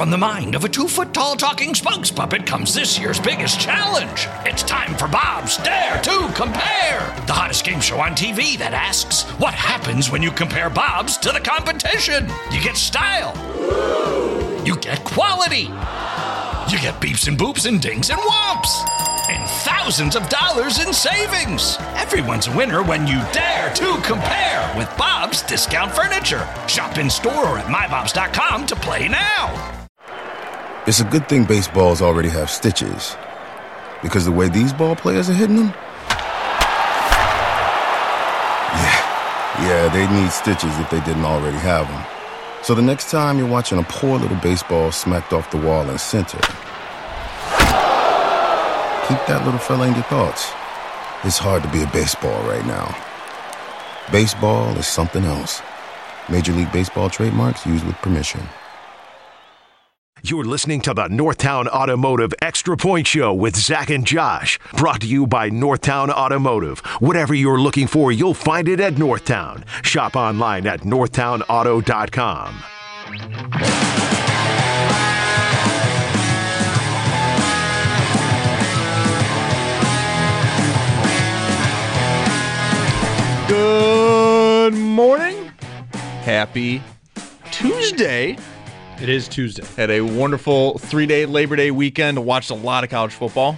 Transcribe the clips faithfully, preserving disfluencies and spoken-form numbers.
From the mind of a two-foot-tall talking spokes puppet comes this year's biggest challenge. It's time for Bob's Dare to Compare, the hottest game show on T V that asks, what happens when you compare Bobs to the competition? You get style. You get quality. You get beeps and boops and dings and whomps. And thousands of dollars in savings. Everyone's a winner when you dare to compare with Bob's Discount Furniture. Shop in store or at my bobs dot com to play now. It's a good thing baseballs already have stitches. Because the way these ball players are hitting them? Yeah, yeah, they need stitches if they didn't already have them. So the next time you're watching a poor little baseball smacked off the wall in center, keep that little fella in your thoughts. It's hard to be a baseball right now. Baseball is something else. Major League Baseball trademarks used with permission. You're listening to the Northtown Automotive Extra Point Show with Zach and Josh. Brought to you by Northtown Automotive. Whatever you're looking for, you'll find it at Northtown. Shop online at northtown auto dot com. Good morning. Happy Tuesday. It is Tuesday. Had a wonderful three-day Labor Day weekend. Watched a lot of college football.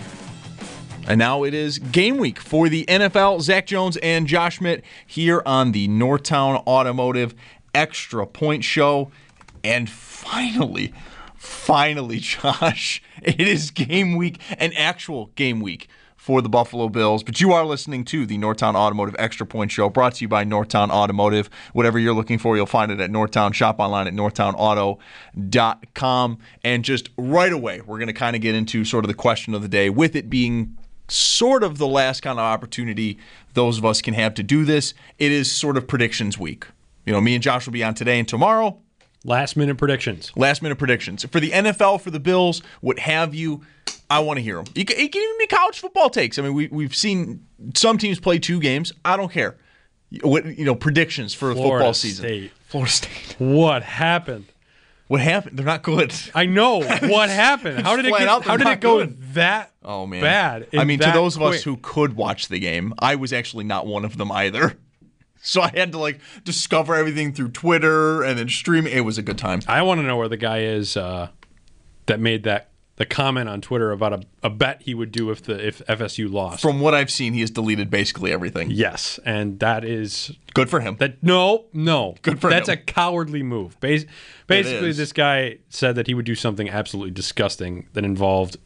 And now it is game week for the N F L. Zach Jones and Josh Schmidt here on the Northtown Automotive Extra Point Show. And finally, finally, Josh, it is game week, an actual game week for the Buffalo Bills. But you are listening to the Northtown Automotive Extra Point Show, brought to you by Northtown Automotive. Whatever you're looking for, you'll find it at Northtown. Shop online at northtown auto dot com. And just right away, we're going to kind of get into sort of the question of the day, with it being sort of the last kind of opportunity those of us can have to do this. It is sort of predictions week. You know, me and Josh will be on today and tomorrow. Last minute predictions. Last minute predictions. For the N F L, for the Bills, what have you, I want to hear them. It can, it can even be college football takes. I mean, we, we've seen some teams play two games. I don't care. What, you know, predictions for a Florida football season. State. Florida State. What happened? What happened? They're not good. I know. What happened? How did it get, out, how did not it go good. that oh, man. bad? I mean, to those quick? of us who could watch the game, I was actually not one of them either. So I had to, like, discover everything through Twitter and then stream. It was a good time. I want to know where the guy is uh, that made that the comment on Twitter about a, a bet he would do if the if F S U lost. From what I've seen, he has deleted basically everything. Yes, and that is good for him. That no, no, good for that's him. That's a cowardly move. Bas- basically, this guy said that he would do something absolutely disgusting that involved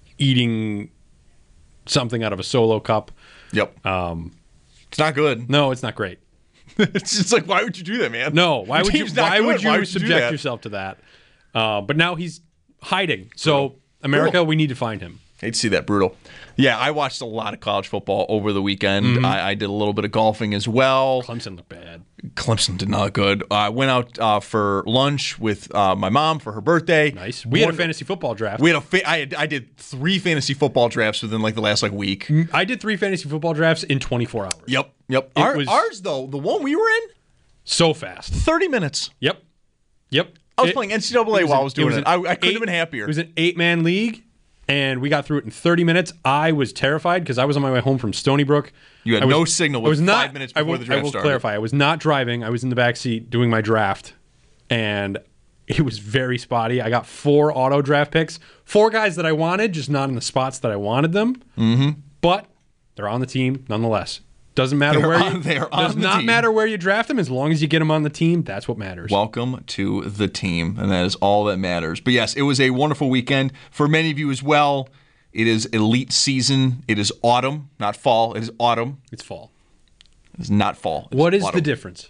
eating something out of a Solo cup. Yep. Um, it's not good. No, it's not great. It's just like, why would you do that, man? No, why would you? Why good. would you why would subject you yourself to that? Uh, but now he's hiding. So Brutal. America, Brutal. we need to find him. Hate to see that. Brutal. Yeah, I watched a lot of college football over the weekend. Mm-hmm. I, I did a little bit of golfing as well. Clemson looked bad. Clemson did not good. I uh, went out uh, for lunch with uh, my mom for her birthday. Nice. We One, had a fantasy football draft. We had a. Fa- I, had, I did three fantasy football drafts within like the last like week. I did three fantasy football drafts in twenty-four hours. Yep. Yep. Our, was, ours though, the one we were in, so fast. thirty minutes. Yep. Yep. I was it, playing N C double A while an, I was doing it. it. I, I couldn't eight, have been happier. It was an eight-man league, and we got through it in thirty minutes. I was terrified because I was on my way home from Stony Brook. You had was, no signal with I was not, five minutes before I will, the draft I will started. clarify. I was not driving. I was in the back seat doing my draft, and it was very spotty. I got four auto draft picks. Four guys that I wanted, just not in the spots that I wanted them. Mm-hmm. But they're on the team nonetheless. Doesn't matter they're where on, you they're on does the not team. matter where you draft them as long as you get them on the team. That's what matters. Welcome to the team, and that is all that matters. But yes, it was a wonderful weekend for many of you as well. It is elite season. It is autumn, not fall. It is autumn. It's fall. It's not fall. It's what is autumn. the difference?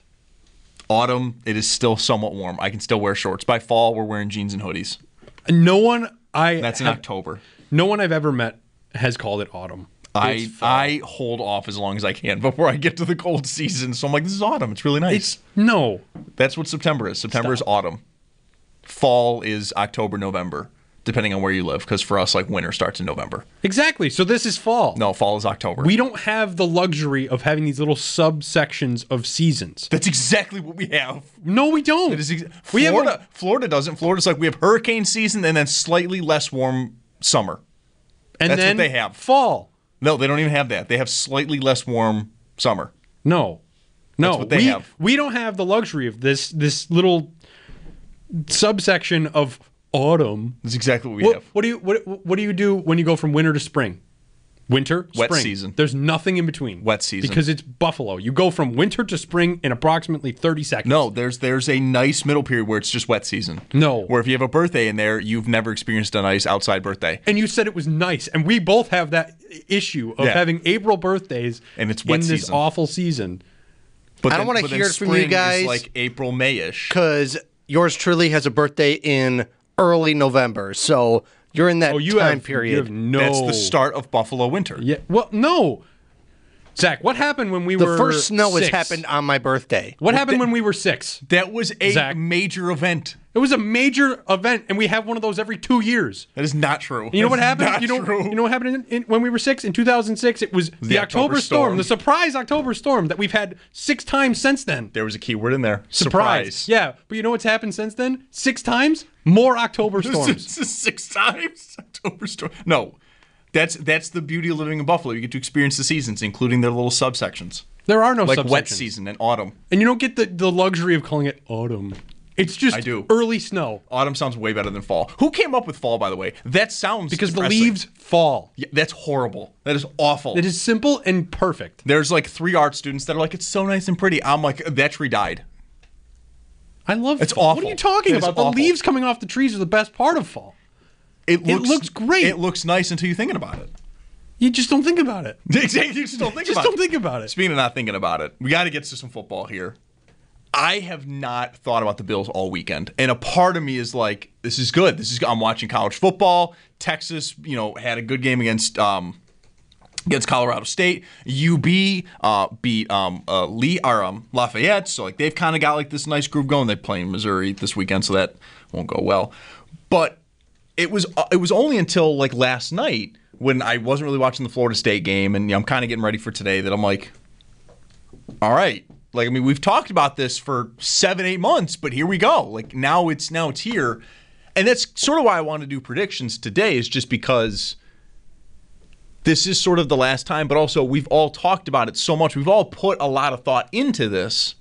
Autumn, it is still somewhat warm. I can still wear shorts. By fall, we're wearing jeans and hoodies. No one I That's in have, October. No one I've ever met has called it autumn. I I hold off as long as I can before I get to the cold season. So I'm like, this is autumn. It's really nice. It's, no. That's what September is. September Stop. is autumn. Fall is October, November. depending on where you live, because for us, like, winter starts in November. Exactly. So this is fall. No, fall is October. We don't have the luxury of having these little subsections of seasons. That's exactly what we have. No, we don't. That is ex- we Florida, have a, Florida doesn't. Florida's like we have hurricane season and then slightly less warm summer. and That's then what they have. fall. No, they don't even have that. They have slightly less warm summer. No. No. That's what they we, have. we don't have the luxury of this this little subsection of autumn. That's exactly what we What, have. what do you what what do you do when you go from winter to spring? Winter, Wet spring. season. There's nothing in between. Wet season. Because it's Buffalo. You go from winter to spring in approximately thirty seconds. No, there's there's a nice middle period where it's just wet season. No. Where if you have a birthday in there, you've never experienced a nice outside birthday. And you said it was nice. And we both have that issue of Yeah. having April birthdays And it's wet in this season. awful season. But I don't then- wanna but then hear it from you spring is guys. like April, May-ish. Because yours truly has a birthday in early November, so you're in that Oh, you time have, period. You have no. That's the start of Buffalo winter. Yeah. Well, no. Zach, what happened when we the were first snow has six? happened on my birthday. What happened when we were six? That was a Zach. major event. It was a major event, and we have one of those every two years. That is not true. You know what That's happened? not You know, true. you know what happened in, in, when we were six in two thousand six? It was the, The October, October storm, storm. the surprise October storm that we've had six times since then. There was a key word in there. Surprise. Surprise. Yeah, but you know what's happened since then? Six times more October storms. Six times October storm. No, that's that's the beauty of living in Buffalo. You get to experience the seasons, including their little subsections, There are no like subsections. wet season and autumn. And you don't get the, the luxury of calling it autumn. It's just I do. early snow. Autumn sounds way better than fall. Who came up with fall, by the way? That sounds Because depressing. the leaves fall. Yeah, that's horrible. That is awful. It is simple and perfect. There's like three art students that are like, it's so nice and pretty. I'm like, that tree died. I love It's fall. What awful. are you talking It's about? awful. The leaves coming off the trees are the best part of fall. It looks, looks great. It looks nice until you're thinking about it. You just don't think about it. Exactly. You just don't think Just about don't it. think about it. Speaking of not thinking about it, we got to get to some football here. I have not thought about the Bills all weekend, and a part of me is like, "This is good. This is. I'm watching college football. Texas, you know, had a good game against um, against Colorado State. U B uh, beat um, uh, Lee or um, Lafayette, so like they've kind of got like this nice groove going. They're playing Missouri this weekend, so that won't go well. But it was uh, it was only until like last night when I wasn't really watching the Florida State game, and you know, I'm kind of getting ready for today that I'm like, all right. Like, I mean, we've talked about this for seven, eight months, but here we go. Like, now it's now it's here. And that's sort of why I want to do predictions today, is just because this is sort of the last time, but also we've all talked about it so much. We've all put a lot of thought into this,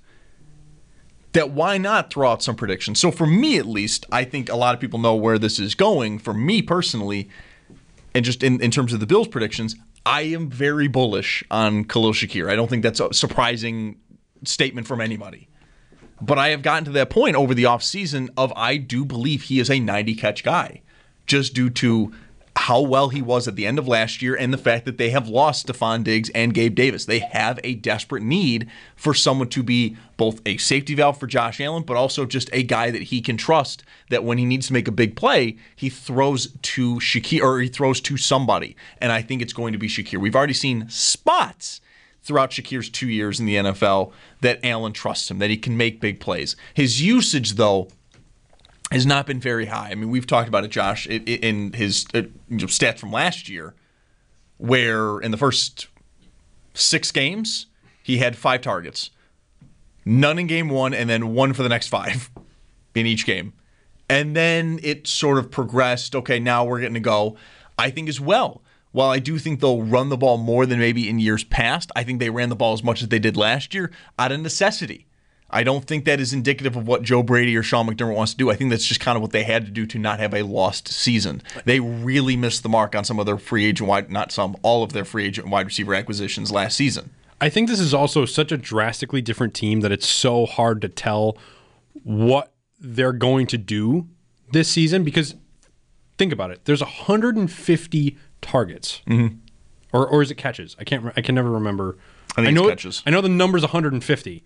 that why not throw out some predictions? So for me, at least, I think a lot of people know where this is going. For me personally, and just in, in terms of the Bills predictions, I am very bullish on Khalil Shakir. I don't think that's a surprising statement from anybody. But I have gotten to that point over the offseason of I do believe he is a ninety-catch guy, just due to how well he was at the end of last year and the fact that they have lost Stephon Diggs and Gabe Davis. They have a desperate need for someone to be both a safety valve for Josh Allen, but also just a guy that he can trust, that when he needs to make a big play, he throws to Shakir, or he throws to somebody. And I think it's going to be Shakir. We've already seen spots throughout Shakir's two years in the N F L that Allen trusts him, that he can make big plays. His usage, though, has not been very high. I mean, we've talked about it, Josh, in his stats from last year, where in the first six games, he had five targets. None in game one, and then one for the next five in each game. And then it sort of progressed. Okay, now we're getting to go. I think as well, while I do think they'll run the ball more than maybe in years past, I think they ran the ball as much as they did last year out of necessity. I don't think that is indicative of what Joe Brady or Sean McDermott wants to do. I think that's just kind of what they had to do to not have a lost season. They really missed the mark on some of their free agent wide, not some, all of their free agent wide receiver acquisitions last season. I think this is also such a drastically different team that it's so hard to tell what they're going to do this season, because think about it. There's one hundred fifty targets. Mm-hmm. Or or is it catches? I can't. I can never remember. I think I know it's catches. I know the number's one hundred fifty.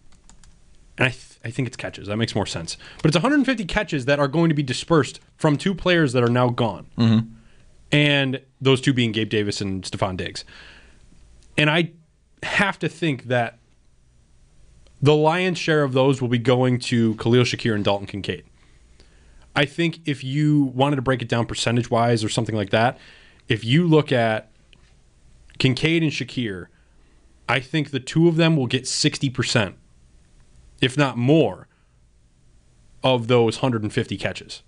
And I, th- I think it's catches. That makes more sense. But it's one hundred fifty catches that are going to be dispersed from two players that are now gone. Mm-hmm. And those two being Gabe Davis and Stephon Diggs. And I have to think that the lion's share of those will be going to Khalil Shakir and Dalton Kincaid. I think if you wanted to break it down percentage-wise or something like that, if you look at Kincaid and Shakir, I think the two of them will get sixty percent, if not more, of those one hundred fifty catches.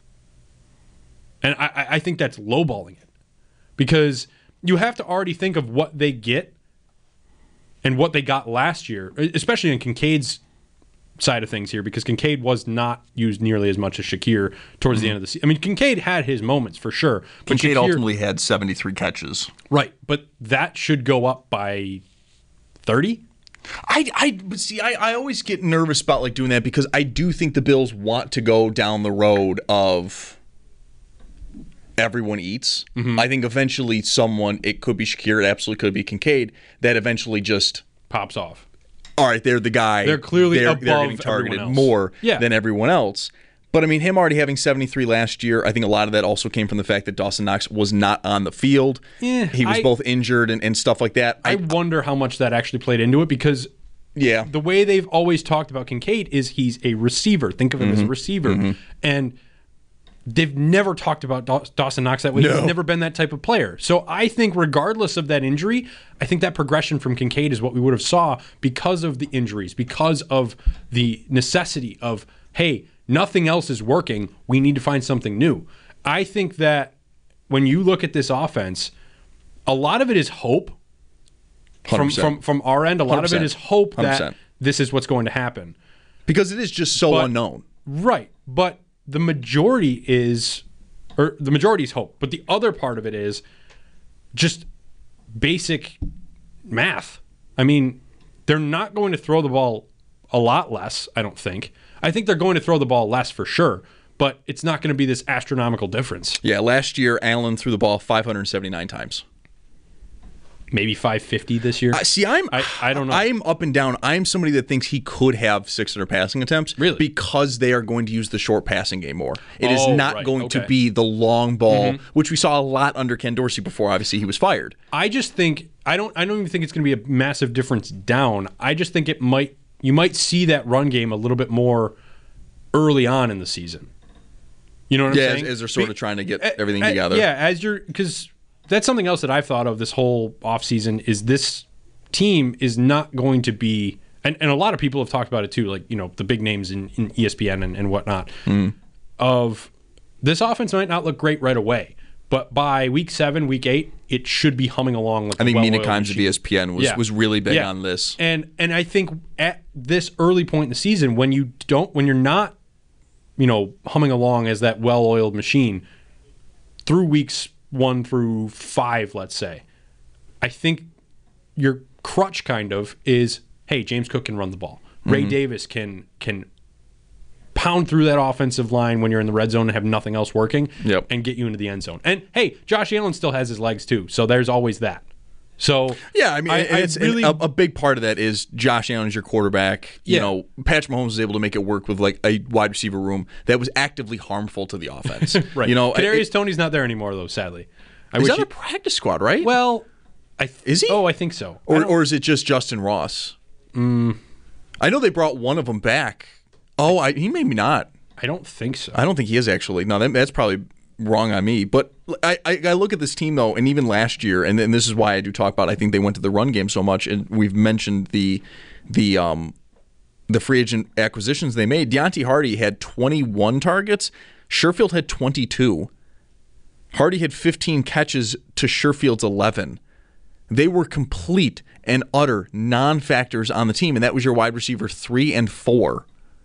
And I, I think that's lowballing it. Because you have to already think of what they get and what they got last year, especially on Kincaid's side of things here, because Kincaid was not used nearly as much as Shakir towards mm-hmm. the end of the season. I mean, Kincaid had his moments for sure. But Kincaid Shakir, ultimately had seventy-three catches. Right, but that should go up by thirty? I, I but see, I, I always get nervous about like doing that because I do think the Bills want to go down the road of everyone eats. Mm-hmm. I think eventually someone, it could be Shakir, it absolutely could be Kincaid, that eventually just pops off. All right, they're the guy. They're clearly they're, above they're getting targeted else. more yeah. than everyone else. But I mean, him already having seventy-three last year, I think a lot of that also came from the fact that Dawson Knox was not on the field. Yeah, he was I, both injured and, and stuff like that. I, I wonder how much that actually played into it because yeah. the way they've always talked about Kincaid is he's a receiver. Think of him mm-hmm. as a receiver. Mm-hmm. And they've never talked about Dawson Knox that way. No. He's never been that type of player. So I think regardless of that injury, I think that progression from Kincaid is what we would have saw because of the injuries, because of the necessity of, hey, nothing else is working. We need to find something new. I think that when you look at this offense, a lot of it is hope from, from, from our end. A lot one hundred percent. Of it is hope that one hundred percent. This is what's going to happen. Because it is just so but, unknown. Right. But the majority is, or the majority is hope, but the other part of it is just basic math. I mean, they're not going to throw the ball a lot less, I don't think. I think they're going to throw the ball less for sure, but it's not going to be this astronomical difference. Yeah, last year, Allen threw the ball five hundred seventy-nine times. Maybe five fifty this year. Uh, see, I'm I, I don't know. I'm up and down. I'm somebody that thinks he could have six hundred passing attempts. Really? Because they are going to use the short passing game more. It oh, is not right. going okay. to be the long ball, mm-hmm. which we saw a lot under Ken Dorsey before. Obviously, he was fired. I just think I don't. I don't even think it's going to be a massive difference down. I just think it might. You might see that run game a little bit more early on in the season. You know what yeah, I'm saying? As, as they're sort Be, of trying to get uh, everything uh, together. Yeah, as you're because. That's something else that I've thought of this whole offseason is this team is not going to be, and, and a lot of people have talked about it too, like, you know, the big names in, in E S P N and, and whatnot, mm. of this offense might not look great right away, but by week seven, week eight, it should be humming along. Like I think well Mina Kimes of E S P N was, yeah. was really big yeah. on this. And and I think at this early point in the season, when you don't, when you're not, you know, humming along as that well-oiled machine through weeks one through five, let's say, I think your crutch kind of is, hey, James Cook can run the ball. Mm-hmm. Ray Davis can can pound through that offensive line when you're in the red zone and have nothing else working yep. and get you into the end zone. And, hey, Josh Allen still has his legs too, so there's always that. So yeah, I mean, I, it's I really, a, a big part of that is Josh Allen is your quarterback. You yeah. know, Patrick Mahomes is able to make it work with like a wide receiver room that was actively harmful to the offense. right. You know, Kadarius it, Toney's not there anymore though. Sadly, I he's on a practice squad, right? Well, I th- is he? Oh, I think so. Or or is it just Justin Ross? Mm. I know they brought one of them back. Oh, I, he maybe not. I don't think so. I don't think he is actually. No, that, that's probably wrong on me. But I, I, I look at this team, though, and even last year, and, and this is why I do talk about I think they went to the run game so much, and we've mentioned the the um the free agent acquisitions they made. Deontay Hardy had twenty-one targets. Sherfield had twenty-two. Hardy had fifteen catches to Sherfield's eleven. They were complete and utter non-factors on the team, and that was your wide receiver three and four.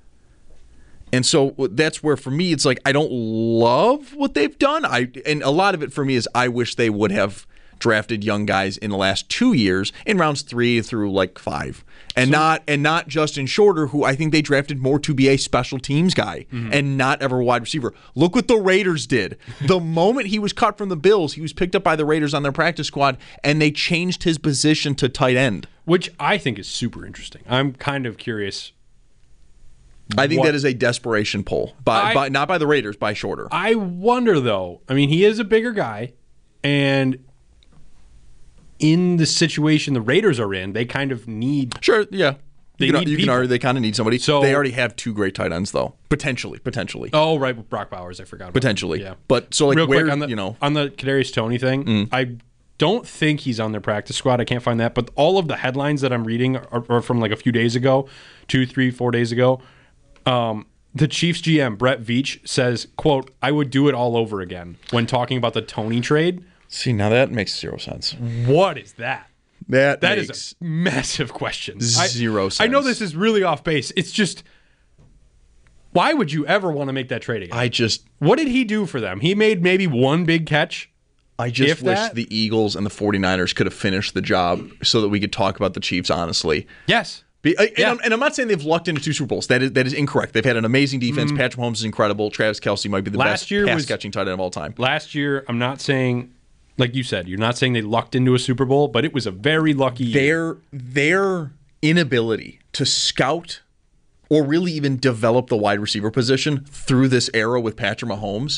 And so that's where, for me, it's like I don't love what they've done. I and a lot of it for me is I wish they would have drafted young guys in the last two years in rounds three through like five, and so, not and not Justin Shorter, who I think they drafted more to be a special teams guy mm-hmm. and not ever a wide receiver. Look what the Raiders did. The moment he was cut from the Bills, he was picked up by the Raiders on their practice squad, and they changed his position to tight end, which I think is super interesting. I'm kind of curious. I think what? that is a desperation pull, by, I, by not by the Raiders, by Shorter. I wonder, though. I mean, he is a bigger guy, and in the situation the Raiders are in, they kind of need sure, yeah, They you can, need you can people. argue they kind of need somebody. So- they already have two great tight ends, though. Potentially, potentially, Oh, right, with Brock Bowers, I forgot. About potentially. that. Yeah. But so like Real where quick on the you know on the Kadarius Toney thing, Mm. I don't think he's on their practice squad. I can't find that, but all of the headlines that I'm reading are, are from like a few days ago, two, three, four days ago. Um, the Chiefs G M Brett Veach says, "quote I would do it all over again." When talking about the Toney trade, see now that makes zero sense. what is that? That That makes is a massive question. zero I, sense. I know this is really off base. It's just, why would you ever want to make that trade again? I just What did he do for them? He made maybe one big catch. I just If wish that- the Eagles and the 49ers could have finished the job so that we could talk about the Chiefs honestly. Yes. Be, and, Yeah. I'm, and I'm not saying they've lucked into two Super Bowls. That is that is incorrect. They've had an amazing defense. Patrick Mahomes is incredible. Travis Kelce might be the Last best year pass was- catching tight end of all time. Last year, I'm not saying, like you said, you're not saying they lucked into a Super Bowl, but it was a very lucky year. Their their inability to scout or really even develop the wide receiver position through this era with Patrick Mahomes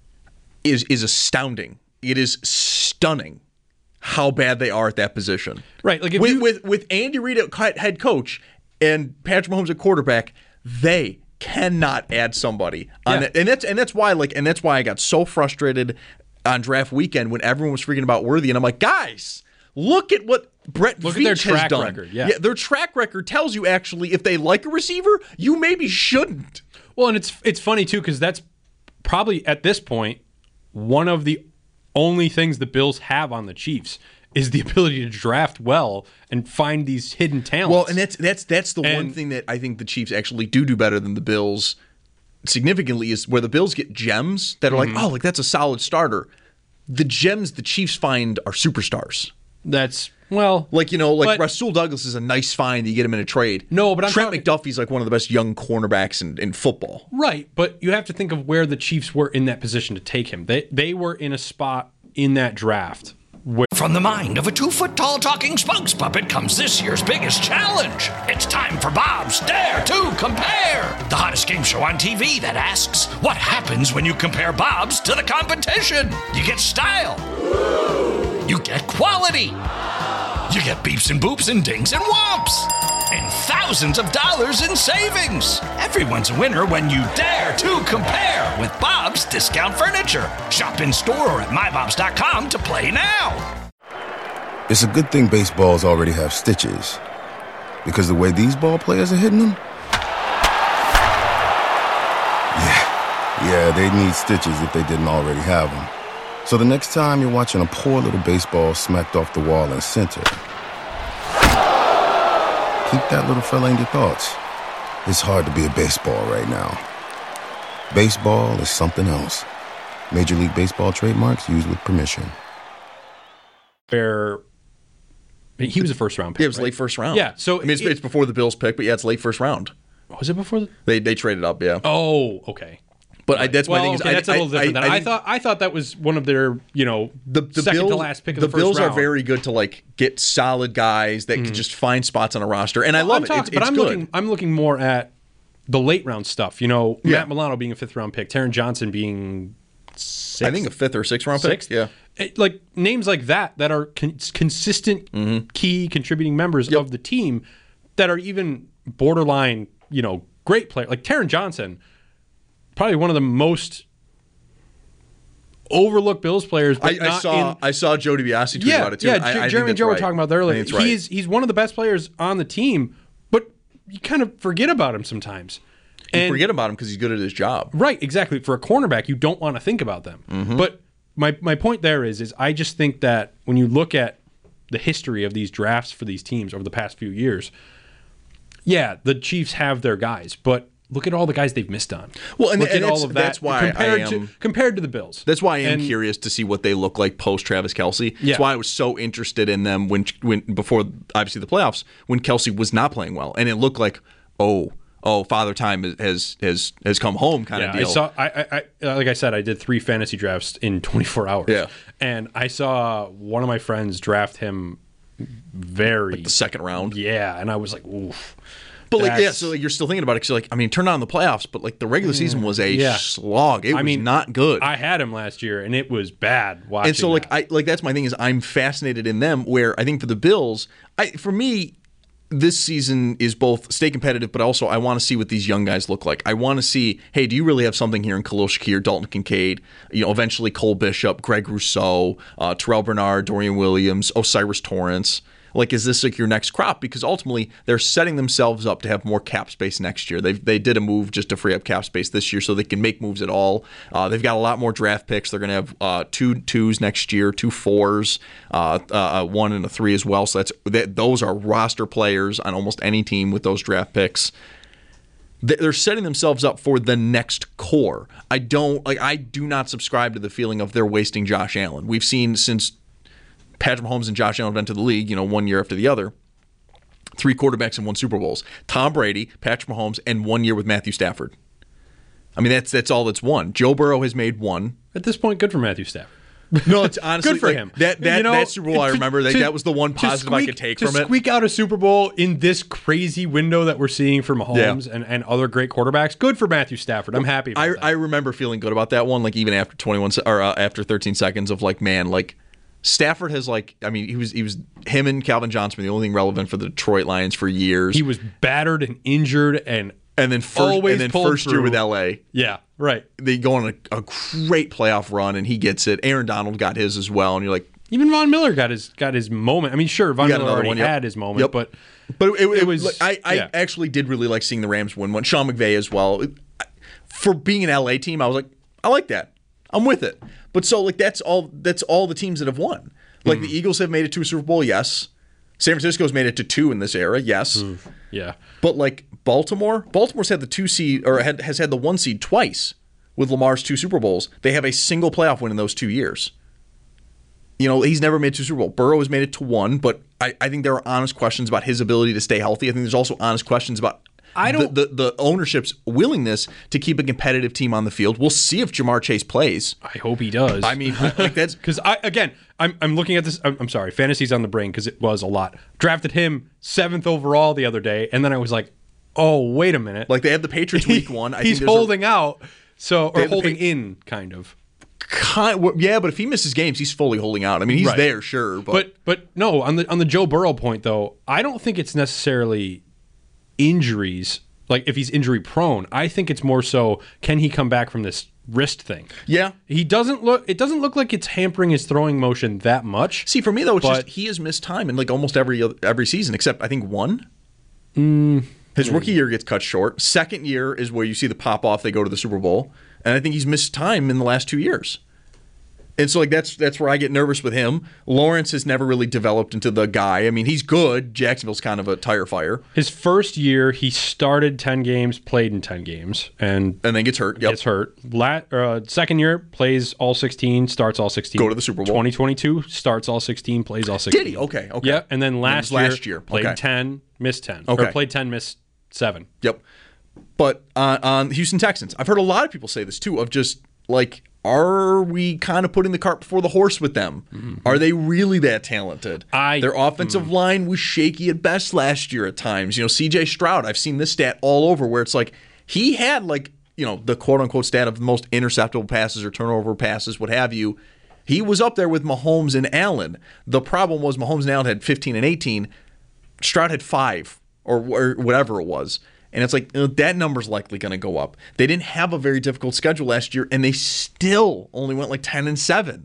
is is astounding. It is stunning how bad they are at that position. Right, like if with, you- with with Andy Reid at head coach and Patrick Mahomes at quarterback, they cannot add somebody on Yeah. that. And that's and that's why like and that's why I got so frustrated on draft weekend when everyone was freaking about Worthy, and I'm like, guys, look at what Brett Look at Veach their has track done. record, yeah. their track record tells you actually if they like a receiver, you maybe shouldn't. Well, and it's it's funny too because that's probably at this point one of the only things the Bills have on the Chiefs is the ability to draft well and find these hidden talents. Well, and that's that's that's the one And- thing that I think the Chiefs actually do do better than the Bills significantly is where the Bills get gems that are Mm-hmm. like, oh, like that's a solid starter. The gems the Chiefs find are superstars. that's well, Like, you know, like but- Rasul Douglas is a nice find. You get him in a trade. No, but I'm Trent talking- McDuffie's like one of the best young cornerbacks in, in football. right. But you have to think of where the Chiefs were in that position to take him. They they were in a spot in that draft where From the mind of a two-foot-tall talking spokes puppet comes this year's biggest challenge. It's time for Bob's Dare to Compare, the hottest game show on T V that asks, what happens when you compare Bob's to the competition? You get style. You get quality. You get beeps and boops and dings and whomps. And thousands of dollars in savings. Everyone's a winner when you dare to compare with Bob's Discount Furniture. Shop in store or at my bobs dot com to play now. It's a good thing baseballs already have stitches. Because the way these ball players are hitting them? Yeah, yeah, they need stitches if they didn't already have them. So the next time you're watching a poor little baseball smacked off the wall in center, keep that little fella in your thoughts. It's hard to be a baseball right now. Baseball is something else. Major League Baseball trademarks used with permission. where he was a first round pick. Yeah, it was right? late first round. Yeah, so I mean, it's, it- it's before the Bills pick, but yeah, it's late first round. Was it before? The, They they traded up, yeah. oh, okay. But I, that's my Well, thing. Is okay, I, that's a little I, different. I, than I, think thought. I thought that was one of their, you know, the, the second Bills, to last pick of the, the, first Bills round. are very good to like get solid guys that can just find spots on a roster, and I love I'm it. talking- It's, but it's I'm good. looking. I'm looking more at the late round stuff. You know, Yeah. Matt Milano being a fifth round pick, Taron Johnson being sixth, I think a fifth or sixth round pick. sixth. Yeah. It- like names like that that are con- consistent key contributing members Mm-hmm. Yep. of the team that are even borderline, you know, great player like Taron Johnson, probably one of the most overlooked Bills players. I, But I not saw in, I saw Joe DiBiase tweet yeah, about it too. yeah. I, J- I think Jeremy and that's Joe right. were talking about that I earlier. think it's right. He's he's one of the best players on the team, but you kind of forget about him sometimes. You And- forget about him because he's good at his job. Right, exactly. For a cornerback, you don't want to think about them. Mm-hmm. But my my point there is is I just think that when you look at the history of these drafts for these teams over the past few years, yeah, the Chiefs have their guys, but look at all the guys they've missed on. Well, and- look and at all that's- of that that's why I compared am- to compared to the Bills. That's why I am And- curious to see what they look like post Travis Kelce. Yeah. That's why I was so interested in them when when before obviously the playoffs when Kelce was not playing well, and it looked like oh oh Father Time has has has come home kind Yeah, of I deal. saw. I, I, I uh, like I said, I did three fantasy drafts in twenty-four hours. Yeah. and I saw one of my friends draft him very the second round. Yeah, and I was like, oof. But like, yeah, That's- so like, you're still thinking about it because like, I mean, turn on the playoffs, but like the regular season was a Yeah. slog. It I was mean, not good. I had him last year, and it was bad watching. and so like, that. I like that's my thing is I'm fascinated in them. Where I think for the Bills, I for me, this season is both stay competitive, but also I want to see what these young guys look like. I want to see, hey, do you really have something here in Khalil Shakir, Dalton Kincaid, you know, eventually Cole Bishop, Greg Rousseau, uh, Terrell Bernard, Dorian Williams, Osiris Torrance. Like, is this like your next crop? Because ultimately, they're setting themselves up to have more cap space next year. They they did a move just to free up cap space this year so they can make moves at all. Uh, they've got a lot more draft picks. They're going to have uh, two twos next year, two fours, uh, uh, one and a three as well. So that's that, those are roster players on almost any team with those draft picks. They're setting themselves up for the next core. I don't like. I do not subscribe to the feeling of they're wasting Josh Allen. We've seen since Patrick Mahomes and Josh Allen went to the league, you know, one year after the other. Three quarterbacks and one Super Bowls. Tom Brady, Patrick Mahomes, and one year with Matthew Stafford. I mean, that's that's all that's won. Joe Burrow has made one. At this point, good for Matthew Stafford. No, it's honestly good for like, him. That that, You know, that Super Bowl, I to- remember that to- that was the one to positive I squeak- could take to from it. squeak out a Super Bowl in this crazy window that we're seeing for Mahomes Yeah. and, and other great quarterbacks. Good for Matthew Stafford. I'm happy about I that. I remember feeling good about that one, like even after twenty-one se- or uh, after thirteen seconds of like, man, like. Stafford has like, I mean, he was he was him and Calvin Johnson were the only thing relevant for the Detroit Lions for years. he was battered and injured and and then first always and then pulled first year through. with L A, yeah, right. they go on a, a great playoff run and he gets it. Aaron Donald got his as well, and you're like, Even Von Miller got his got his moment. I mean, sure, Von got Miller another already one, yep. had his moment, Yep. but but it, it, it was- was. I, I yeah. actually did really like seeing the Rams win one. Sean McVay as well. For being an L A team, I was like, I like that. I'm with it. But so like that's all that's all the teams that have won. Like Mm. the Eagles have made it to a Super Bowl, yes. San Francisco's made it to two in this era, yes. yeah. But like Baltimore, Baltimore's had the two seed or had, has had the one seed twice with Lamar's two Super Bowls. They have a single playoff win in those two years. You know, he's never made it to a Super Bowl. Burrow has made it to one, but I, I think there are honest questions about his ability to stay healthy. I think there's also honest questions about I don't- the, the, the ownership's willingness to keep a competitive team on the field. We'll see if Jamar Chase plays. I hope he does. I mean, like that's because I again, I'm I'm looking at this. I'm, I'm sorry, fantasy's on the brain because it was a lot. Drafted him seventh overall the other day, and then I was like, oh wait a minute, like they have the Patriots week one. I he's think there's a- holding out, so or have the holding Pa- in, kind of. Kind, well, yeah, but if he misses games, he's fully holding out. I mean, he's Right. there, sure, but, But but no, on the on the Joe Burrow point though, I don't think it's necessarily injuries. Like if he's injury prone, I think it's more so can he come back from this wrist thing? yeah. He doesn't look. It doesn't look like it's hampering his throwing motion that much. See, for me though, it's But- just he has missed time in like almost every oth- every season except I think one. Mm. His rookie year gets cut short. Second year is where you see the pop off. They go to the Super Bowl, and I think he's missed time in the last two years. And so like that's that's where I get nervous with him. Lawrence has never really developed into the guy. I mean, he's good. Jacksonville's kind of a tire fire, His first year, he started ten games, played in ten games, and and then gets hurt. Yep. gets hurt. La- uh, second year, plays all sixteen, starts all sixteen. Go to the Super Bowl. twenty twenty-two, starts all sixteen, plays all sixteen. Did he? Okay. Okay. Yeah, and then last, was year, last year. played Okay. ten, missed ten. Okay. Or played ten, missed seven. Yep. But on, on Houston Texans, I've heard a lot of people say this too, of just like, are we kind of putting the cart before the horse with them? Mm-hmm. Are they really that talented? I- Their offensive mm. line was shaky at best last year at times. You know, C J Stroud, I've seen this stat all over where it's like he had like, you know, the quote unquote stat of the most interceptable passes or turnover passes, what have you. He was up there with Mahomes and Allen. The problem was Mahomes and Allen had fifteen and eighteen. Stroud had five or, or whatever it was. And it's like, you know, that number's likely going to go up. They didn't have a very difficult schedule last year, and they still only went like ten and seven.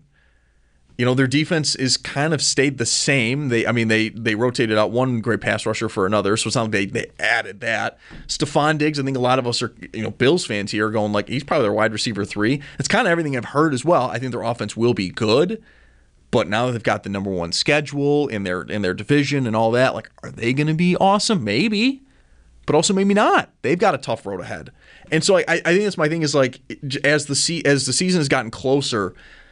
You know, their defense is kind of stayed the same. They, I mean, they they rotated out one great pass rusher for another, so it's not like they, they added that. Stephon Diggs, I think a lot of us are, you know, Bills fans here are going like, he's probably their wide receiver three. It's kind of everything I've heard as well. I think their offense will be good. But now that they've got the number one schedule in their in their division and all that, like, are they going to be awesome? Maybe. But also maybe not. They've got a tough road ahead, and so I, I think that's my thing. Is like as the se- as the season has gotten closer,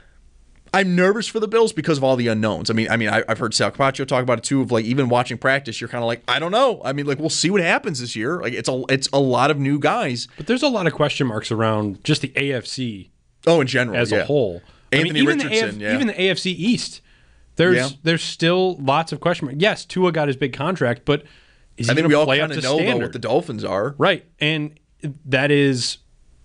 I'm nervous for the Bills because of all the unknowns. I mean, I mean, I, I've heard Sal Capaccio talk about it too. Of like even watching practice, you're kind of like, I don't know. I mean, like we'll see what happens this year. Like it's a it's a lot of new guys. But there's a lot of question marks around just the A F C Oh, in general, as yeah. a whole. Anthony I mean, even Richardson, the A F- yeah. even the A F C East. There's Yeah. there's still lots of question marks. Yes, Tua got his big contract, but is I he think going we to all play kind up of to know standard? though what the Dolphins are. Right, and that is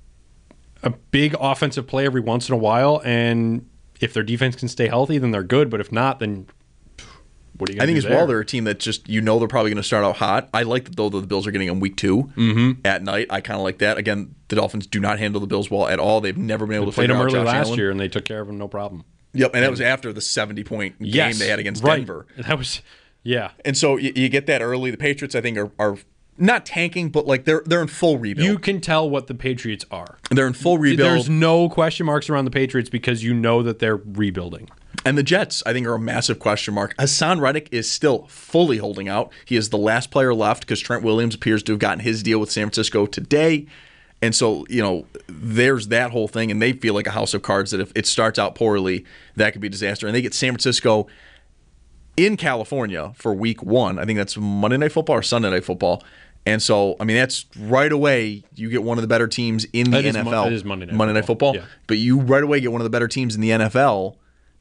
a big offensive play every once in a while. And if their defense can stay healthy, then they're good. But if not, then what are you I going to think do as well, there? they're a team that just, you know, they're probably going to start out hot. I like that, though, that the Bills are getting them week two Mm-hmm. at night. I kind of like that. Again, the Dolphins do not handle the Bills well at all. They've never been able They to played figure them out early Josh last Allen. year, and they took care of them, no problem. Yep, and that was after the seventy-point game Yes, they had against right. Denver. That was, yeah. And so you, you get that early. The Patriots, I think, are, are not tanking, but like they're they're in full rebuild. You can tell what the Patriots are. They're in full rebuild. There's no question marks around the Patriots because you know that they're rebuilding. And the Jets, I think, are a massive question mark. Hassan Reddick is still fully holding out. He is the last player left because Trent Williams appears to have gotten his deal with San Francisco today. And so, you know, there's that whole thing, and they feel like a house of cards that if it starts out poorly, that could be a disaster. And they get San Francisco in California for week one. I think that's Monday Night Football or Sunday Night Football. And so, I mean, that's right away, you get one of the better teams in the It is N F L. Mo- it is Monday Night Monday Night Football. Football. Yeah. But you right away get one of the better teams in the N F L.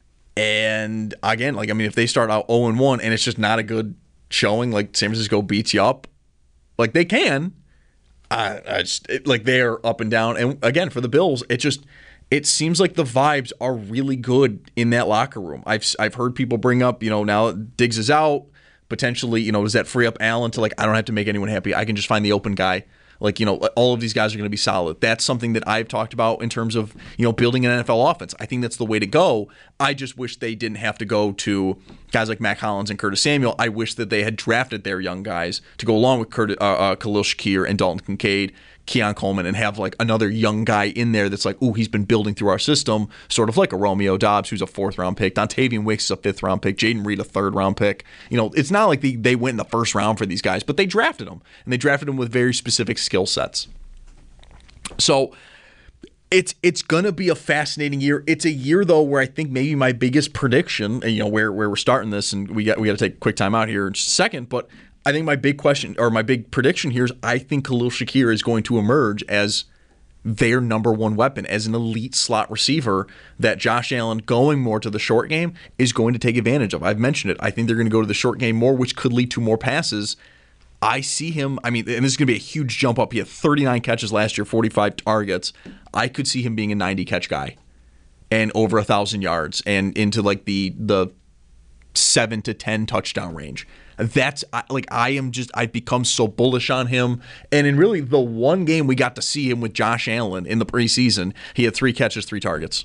And again, like, I mean, if they start out oh and one and it's just not a good showing, like San Francisco beats you up, like they can, I, I just, it, like they're up and down. And again, for the Bills, it just, it seems like the vibes are really good in that locker room. I've I've heard people bring up, you know, now Diggs is out, potentially, you know, does that free up Allen to like, I don't have to make anyone happy. I can just find the open guy. Like, you know, all of these guys are going to be solid. That's something that I've talked about in terms of, you know, building an N F L offense. I think that's the way to go. I just wish they didn't have to go to guys like Mac Hollins and Curtis Samuel. I wish that they had drafted their young guys to go along with Curtis, uh, uh, Khalil Shakir and Dalton Kincaid, Keon Coleman, and have like another young guy in there that's like, ooh, he's been building through our system, sort of like a Romeo Dobbs, who's a fourth round pick. Dontavian Wicks is a fifth round pick. Jaden Reed, a third round pick. You know, it's not like they, they went in the first round for these guys, but they drafted them, and they drafted them with very specific skill sets. So it's it's gonna be a fascinating year. It's a year though where I think maybe my biggest prediction, and you know where where we're starting this, and we got we got to take a quick time out here in just a second, but I think my big question or my big prediction here is I think Khalil Shakir is going to emerge as their number one weapon, as an elite slot receiver that Josh Allen, going more to the short game, is going to take advantage of. I've mentioned it. I think they're going to go to the short game more, which could lead to more passes. I see him, I mean, and this is going to be a huge jump up. He had thirty-nine catches last year, forty-five targets. I could see him being a ninety-catch guy and over one thousand yards and into like the the seven to ten touchdown range. That's like, I am just, I've become so bullish on him. And in really the one game we got to see him with Josh Allen in the preseason, he had three catches, three targets.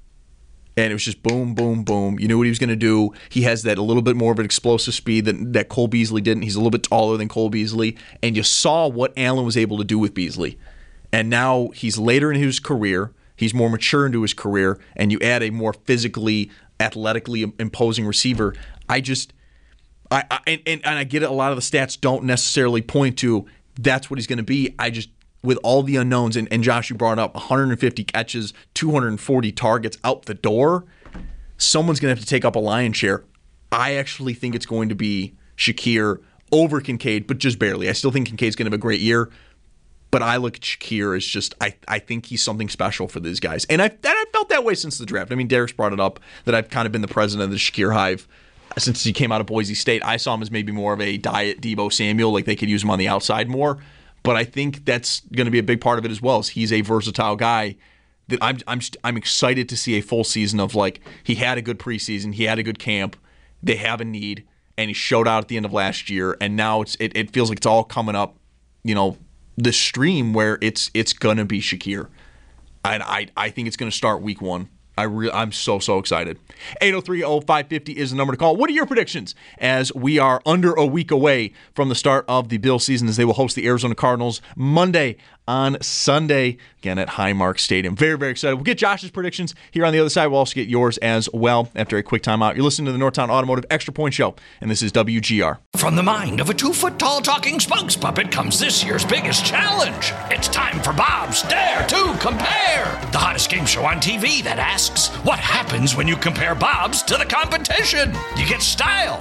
And it was just boom, boom, boom. You knew what he was going to do. He has that a little bit more of an explosive speed that, that Cole Beasley didn't. He's a little bit taller than Cole Beasley. And you saw what Allen was able to do with Beasley. And now he's later in his career. He's more mature into his career. And you add a more physically, athletically imposing receiver. I just... I, I and, and I get it, a lot of the stats don't necessarily point to that's what he's going to be. I just, with all the unknowns, and, and Josh, you brought up one hundred fifty catches, two hundred forty targets out the door, someone's going to have to take up a lion's share. I actually think it's going to be Shakir over Kincaid, but just barely. I still think Kincaid's going to have a great year, but I look at Shakir as just, I, I think he's something special for these guys. And I, and I felt that way since the draft. I mean, Derek's brought it up that I've kind of been the president of the Shakir Hive since he came out of Boise State. I saw him as maybe more of a diet Deebo Samuel, like they could use him on the outside more. But I think that's going to be a big part of it as well. Is he's a versatile guy that I'm I'm I'm excited to see a full season of. Like, he had a good preseason, he had a good camp, they have a need, and he showed out at the end of last year. And now it's it, it feels like it's all coming up, you know, the stream where it's it's gonna be Shakir, and I I think it's gonna start week one. I re- I'm so, so excited. eight oh three oh five five oh is the number to call. What are your predictions as we are under a week away from the start of the Bills season, as they will host the Arizona Cardinals Monday on Sunday, again at Highmark Stadium. Very, very excited. We'll get Josh's predictions here on the other side. We'll also get yours as well after a quick timeout. You're listening to the Northtown Automotive Extra Point Show, and this is W G R. From the mind of a two-foot-tall talking spokes puppet comes this year's biggest challenge. It's time for Bob's Dare to Compare, the hottest game show on T V that asks, what happens when you compare Bob's to the competition? You get style.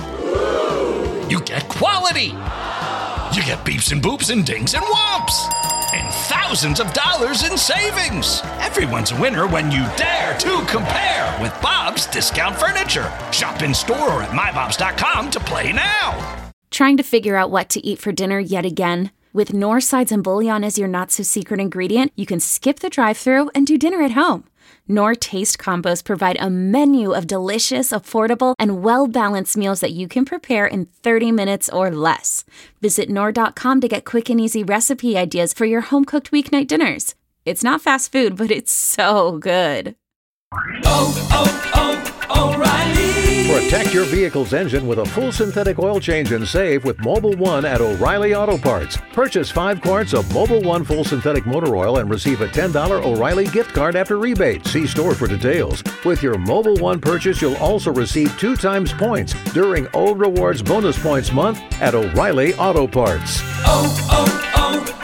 You get quality. You get beeps and boops and dings and whomps. And thousands of dollars in savings. Everyone's a winner when you dare to compare with Bob's Discount Furniture. Shop in store or at my bobs dot com to play now. Trying to figure out what to eat for dinner yet again? With North Sides and Bouillon as your not-so-secret ingredient, you can skip the drive-thru and do dinner at home. Knorr Taste Combos provide a menu of delicious, affordable, and well-balanced meals that you can prepare in thirty minutes or less. Visit Knorr dot com to get quick and easy recipe ideas for your home-cooked weeknight dinners. It's not fast food, but it's so good. Oh, oh, oh, O'Reilly! Protect your vehicle's engine with a full synthetic oil change and save with Mobil one at O'Reilly Auto Parts. Purchase five quarts of Mobil one full synthetic motor oil and receive a ten dollars O'Reilly gift card after rebate. See store for details. With your Mobil one purchase, you'll also receive two times points during O Rewards Bonus Points Month at O'Reilly Auto Parts. Oh,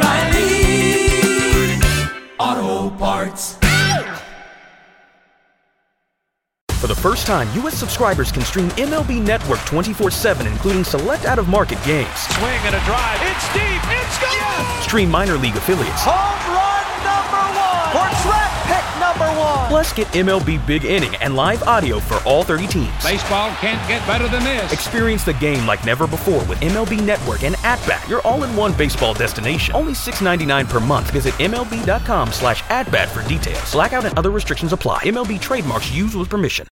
oh, oh, O'Reilly Auto Parts. For the first time, U S subscribers can stream M L B Network twenty-four seven, including select out-of-market games. Swing and a drive. It's deep. It's gone. Yes! Stream minor league affiliates. Home run number one. Or draft pick number one. Plus, get M L B Big Inning and live audio for all thirty teams. Baseball can't get better than this. Experience the game like never before with M L B Network and At-Bat, your all-in-one baseball destination. Only six dollars and ninety-nine cents per month. Visit MLB.com slash at-bat for details. Blackout and other restrictions apply. M L B trademarks used with permission.